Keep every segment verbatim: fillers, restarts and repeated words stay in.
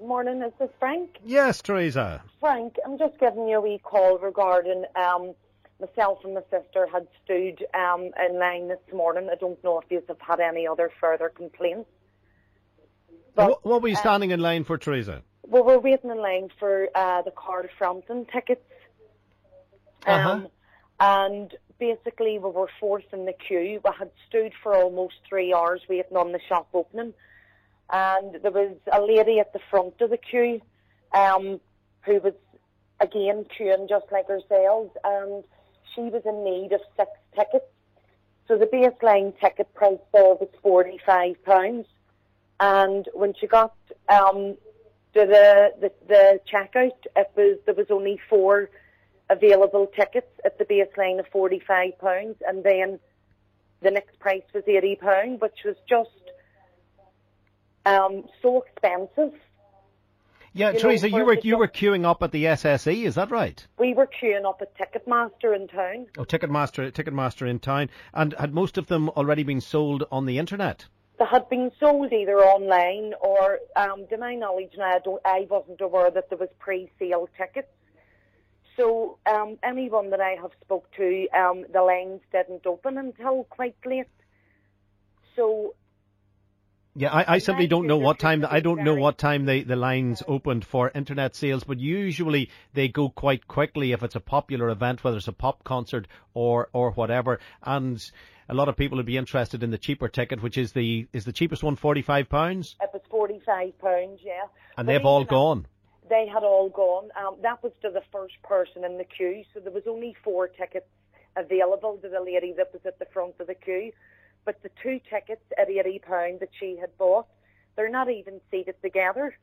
Morning, is this Frank? Yes, Teresa. Frank, I'm just giving you a wee call regarding um, myself and my sister had stood um, in line this morning. I don't know if you have had any other further complaints. But, what, what were you standing uh, in line for, Teresa? Well, we're waiting in line for uh, the Cardiff Frampton tickets. Um, uh-huh. And basically we were fourth in the queue. We had stood for almost three hours waiting on the shop opening. And there was a lady at the front of the queue um, who was, again, queuing just like ourselves. And she was in need of six tickets. So the baseline ticket price there was forty-five pounds. And when she got um, to the, the, the checkout, it was there was only four available tickets at the baseline of forty-five pounds, and then the next price was eighty pounds, which was just um, so expensive. Yeah, you Teresa, know, you were you were queuing up at the S S E, is that right? We were queuing up at Ticketmaster in town. Oh, Ticketmaster, Ticketmaster in town, and had most of them already been sold on the internet? They had been sold either online or, um, to my knowledge, now I, don't, I wasn't aware that there was pre-sale tickets. So um, anyone that I have spoke to, um, the lines didn't open until quite late. So yeah, I, I simply don't know what time. I don't know what time they, the lines opened for internet sales, but usually they go quite quickly if it's a popular event, whether it's a pop concert or or whatever. And a lot of people would be interested in the cheaper ticket, which is the is the cheapest one forty-five pounds. It was forty-five pounds, yeah. And but they've all gone. They had all gone. Um, that was to the first person in the queue, so there was only four tickets available to the lady that was at the front of the queue. But the two tickets at eighty pounds that she had bought, they're not even seated together.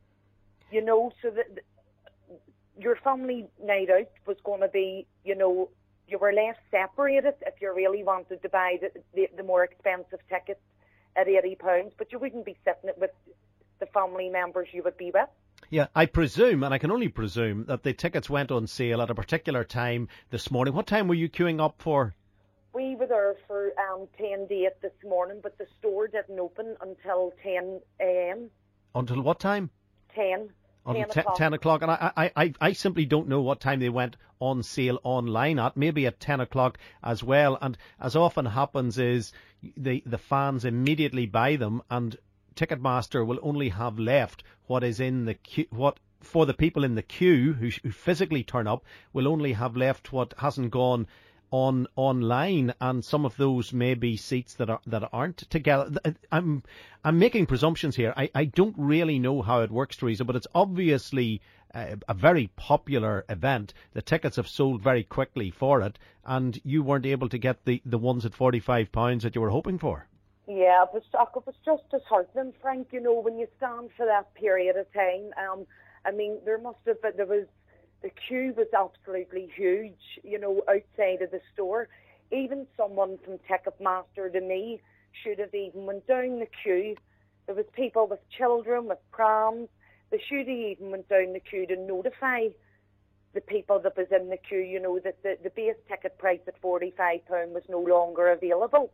You know, so that your family night out was going to be, you know, you were less separated if you really wanted to buy the, the, the more expensive tickets at eighty pounds, but you wouldn't be sitting it with the family members you would be with. Yeah, I presume, and I can only presume, that the tickets went on sale at a particular time this morning. What time were you queuing up for? We were there for um, ten to eight this morning, but the store didn't open until ten a.m. Until what time? ten. Until ten o'clock. ten o'clock. And I, I, I simply don't know what time they went on sale online at. Maybe at ten o'clock as well. And as often happens is the, the fans immediately buy them, and Ticketmaster will only have left what is in the queue, what for the people in the queue who, who physically turn up will only have left what hasn't gone on online, and some of those may be seats that are that aren't together. I'm I'm making presumptions here. I, I don't really know how it works, Teresa, but it's obviously a, a very popular event. The tickets have sold very quickly for it, and you weren't able to get the, the ones at forty-five pounds that you were hoping for. Yeah, it was, it was just disheartening, Frank, you know, when you stand for that period of time. Um, I mean, there must have been, there was, the queue was absolutely huge, you know, outside of the store. Even someone from Ticketmaster to me should have even went down the queue. There was people with children, with prams. They should have even went down the queue to notify the people that was in the queue, you know, that the, the base ticket price at forty-five pounds was no longer available.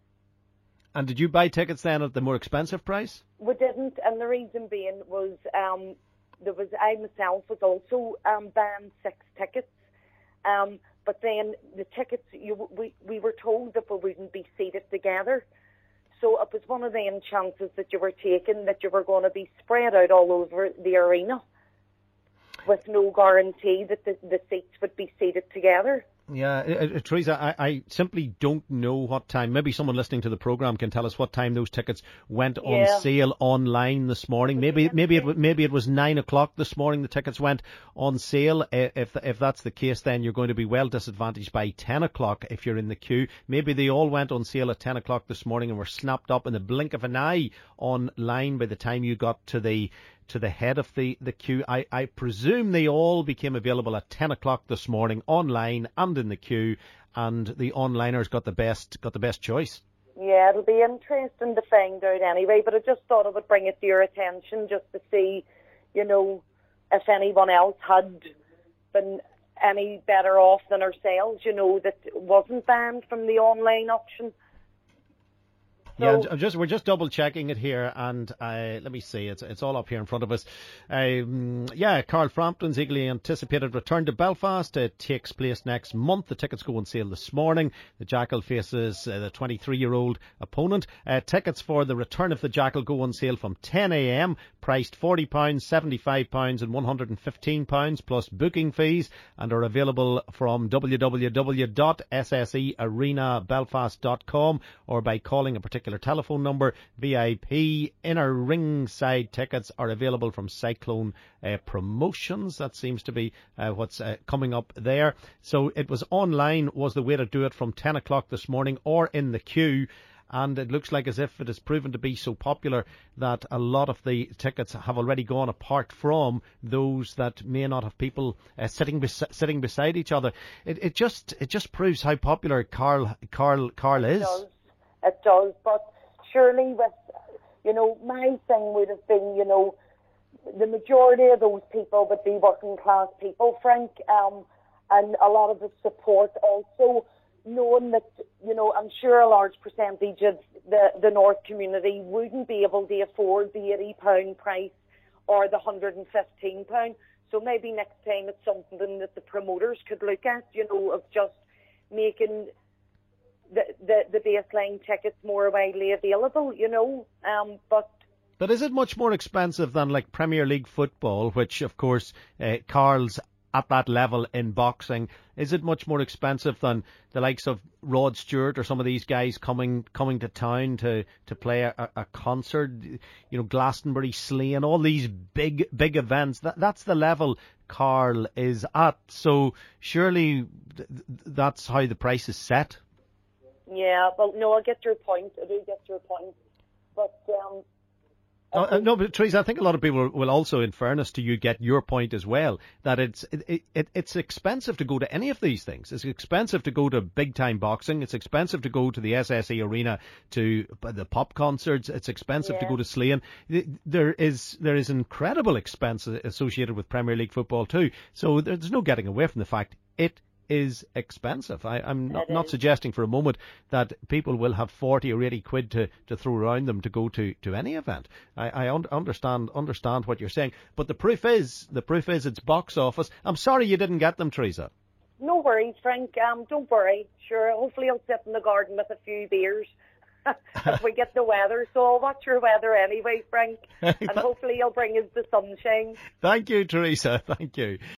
And did you buy tickets then at the more expensive price? We didn't, and the reason being was um, there was I myself was also um, buying six tickets, um, but then the tickets you, we we were told that we wouldn't be seated together, so it was one of the chances that you were taking that you were going to be spread out all over the arena, with no guarantee that the, the seats would be seated together. Yeah, uh, uh, Teresa, I, I simply don't know what time. Maybe someone listening to the programme can tell us what time those tickets went yeah. on sale online this morning. Maybe, maybe it maybe it was nine o'clock this morning. The tickets went on sale. Uh, if if that's the case, then you're going to be well disadvantaged by ten o'clock if you're in the queue. Maybe they all went on sale at ten o'clock this morning and were snapped up in the blink of an eye online by the time you got to the. to the head of the, the queue. I, I presume they all became available at ten o'clock this morning online and in the queue, and the onliners got the best got the best choice. Yeah, it'll be interesting to find out anyway, but I just thought I would bring it to your attention just to see, you know, if anyone else had been any better off than ourselves, you know, that wasn't banned from the online option. Yeah, I'm just we're just double checking it here, and uh, let me see, it's it's all up here in front of us. Um, yeah, Carl Frampton's eagerly anticipated return to Belfast. It takes place next month. The tickets go on sale this morning. The Jackal faces uh, the twenty-three-year-old opponent. Uh, tickets for the return of the Jackal go on sale from ten a m, priced forty pounds, seventy-five pounds and one hundred fifteen pounds plus booking fees, and are available from w w w dot s s e arena belfast dot com or by calling a particular telephone number. V I P inner ringside tickets are available from Cyclone uh, Promotions. That seems to be uh, what's uh, coming up there. So it was online was the way to do it from ten o'clock this morning, or in the queue. And it looks like as if it has proven to be so popular that a lot of the tickets have already gone, apart from those that may not have people uh, sitting bes- sitting beside each other. It, it just it just proves how popular Carl Carl Carl is. It does. It does. But surely, with you know, my thing would have been, you know, the majority of those people would be working class people, Frank, um, and a lot of the support also. Knowing that, you know, I'm sure a large percentage of the, the North community wouldn't be able to afford the eighty pound price or the one hundred fifteen pound. So maybe next time it's something that the promoters could look at, you know, of just making the the, the baseline tickets more widely available, you know. Um, but But is it much more expensive than like Premier League football, which of course uh, Carl's at that level in boxing? Is it much more expensive than the likes of Rod Stewart or some of these guys coming coming to town to, to play a, a concert? You know, Glastonbury, Slane, all these big big events. That that's the level Carl is at. So surely th- that's how the price is set. Yeah, well, no, I get your point. I do get your point. But um, Uh, no, but Teresa, I think a lot of people will also, in fairness to you, get your point as well, that it's it, it, it's expensive to go to any of these things. It's expensive to go to big-time boxing. It's expensive to go to the S S E Arena, to the pop concerts. It's expensive yeah. to go to Slane. There is there is incredible expense associated with Premier League football too. So there's no getting away from the fact it is expensive. I, I'm not, not suggesting for a moment that people will have forty or eighty quid to, to throw around them to go to, to any event. I, I un- understand understand what you're saying, but the proof is the proof is it's box office. I'm sorry you didn't get them, Teresa. No worries, Frank. Um, don't worry. Sure, hopefully I'll sit in the garden with a few beers if we get the weather. So I'll watch your weather anyway, Frank, and hopefully you'll bring us the sunshine. Thank you, Teresa. Thank you.